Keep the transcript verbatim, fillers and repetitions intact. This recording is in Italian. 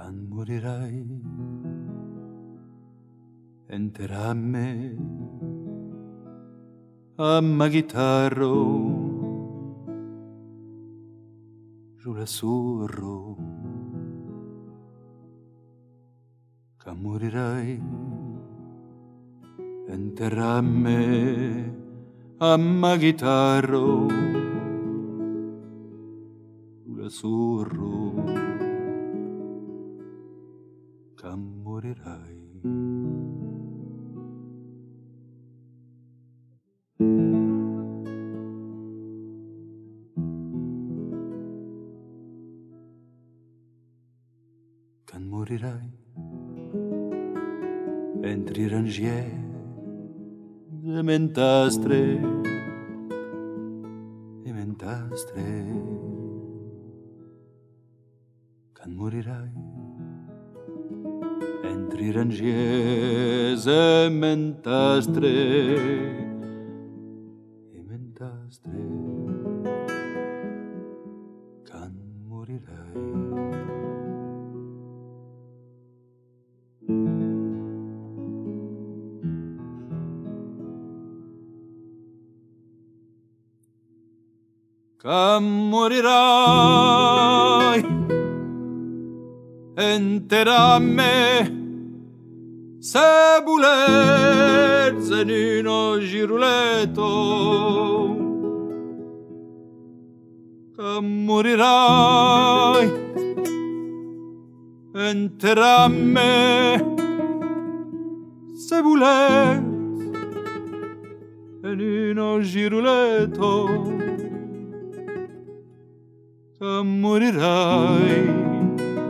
Quand morirai, enterrami a ma chitarra, sulla surro. Quand morirai, enterrami a ma chitarra, sulla surro. Quand morirai. Quand morirai, entri rangier de mentastre, e mentastre. Quand morirai, entri rangier e mentastre, e mentastre. Quand morirai. Quand morirai, enterrami se voler in uno giruleto. Quand morirai, enterrami se voler in uno giruleto. Quand morirai,